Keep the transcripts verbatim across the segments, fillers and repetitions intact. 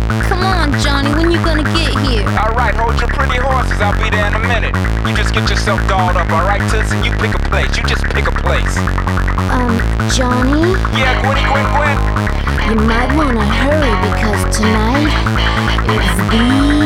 Come on, Johnny, when you gonna get here? Alright, hold your pretty horses, I'll be there in a minute. You just get yourself dolled up, alright, Toots? And you pick a place, you just pick a place. Um, Johnny? Yeah, Gwenny, Gwen, Gwen. You might wanna hurry because tonight is the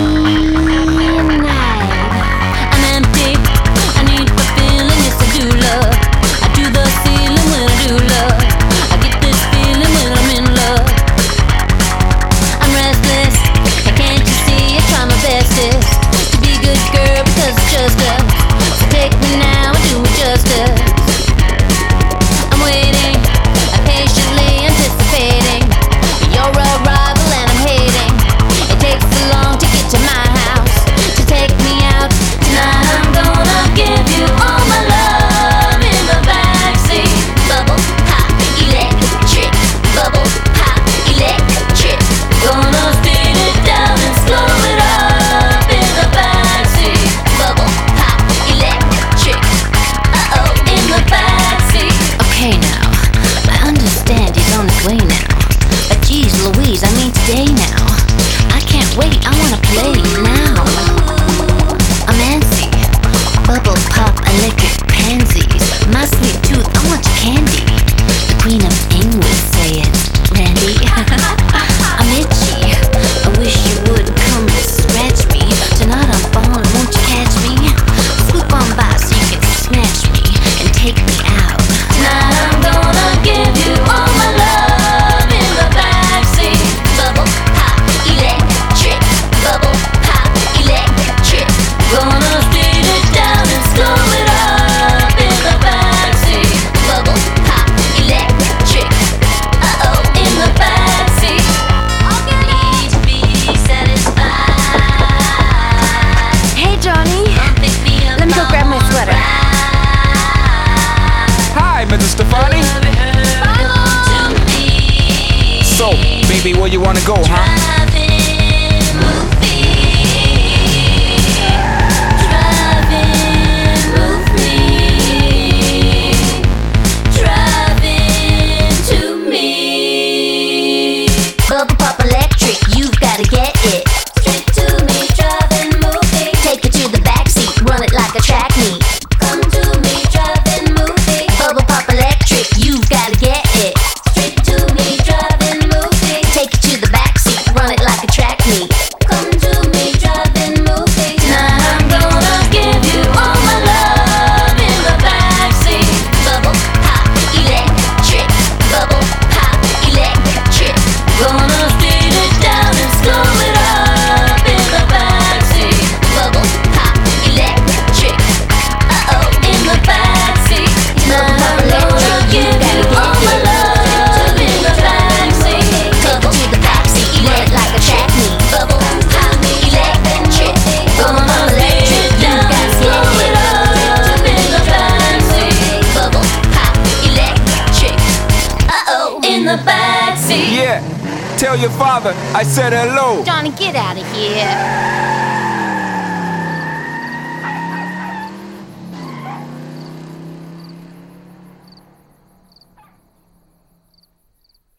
night. I'm empty, I need the feeling, yes I do love. I do the ceiling when I do love. I get this feeling when I'm in love. I'm restless, can't you see I try my bestest to be a good girl because it's just us. So take me now and do me justice. I'm waiting, I'm patiently anticipating your arrival and I'm hating. It takes so long to get to my house, to take me out. Tonight I'm gonna give you all my love in the backseat. Bubble pop, electric. Bubble pop, electric. Gonna speed it down and slow it up in the backseat. Bubble pop, electric. Uh-oh, in the backseat. Okay now, I understand he's on his way now. But geez Louise, I mean today now. I can't wait, I wanna play now. I'm antsy, bubble pop, electric pansies. My sweet tooth, I want your candy. The Queen of England would say it, Randy. I'm itchy, I wish you would come and scratch me. Tonight I'm falling, won't you catch me? Swoop on by so you can snatch me and take me out. Tonight I'm gonna give you all my love in the backseat. Bubble pop, electric. Bubble pop, electric. Gonna speed it down and slow it up in the backseat. Bubble pop, electric. Uh-oh, in the backseat. Need to be satisfied. Hey Johnny, let me go grab my sweater. Hi, Missus Stefani. So, baby, where you wanna go, huh? Bubble pop electric, you've gotta get it. Straight to me, driving, moving. Take it to the backseat, run it like a track meet. Come to me, driving, moving. Bubble pop electric, you've gotta get it. Straight to me, driving, moving. Take it to the backseat, run it like a track meet. Come to me, driving, moving. Tonight I'm gonna give you all my love in the backseat. Bubble pop electric. Bubble pop electric. Gonna speed it down and slow it up in the backseat. Bubble pop electric. Uh-oh, in the backseat. Tonight I'm gonna give you all my love in the backseat. Take it to the backseat, run it like a track meet. Bubble pop electric. Gonna speed it down and slow it up in the backseat. Bubble pop electric. Uh-oh, in the backseat. Yeah, tell your father I said hello. Johnny, get out of here.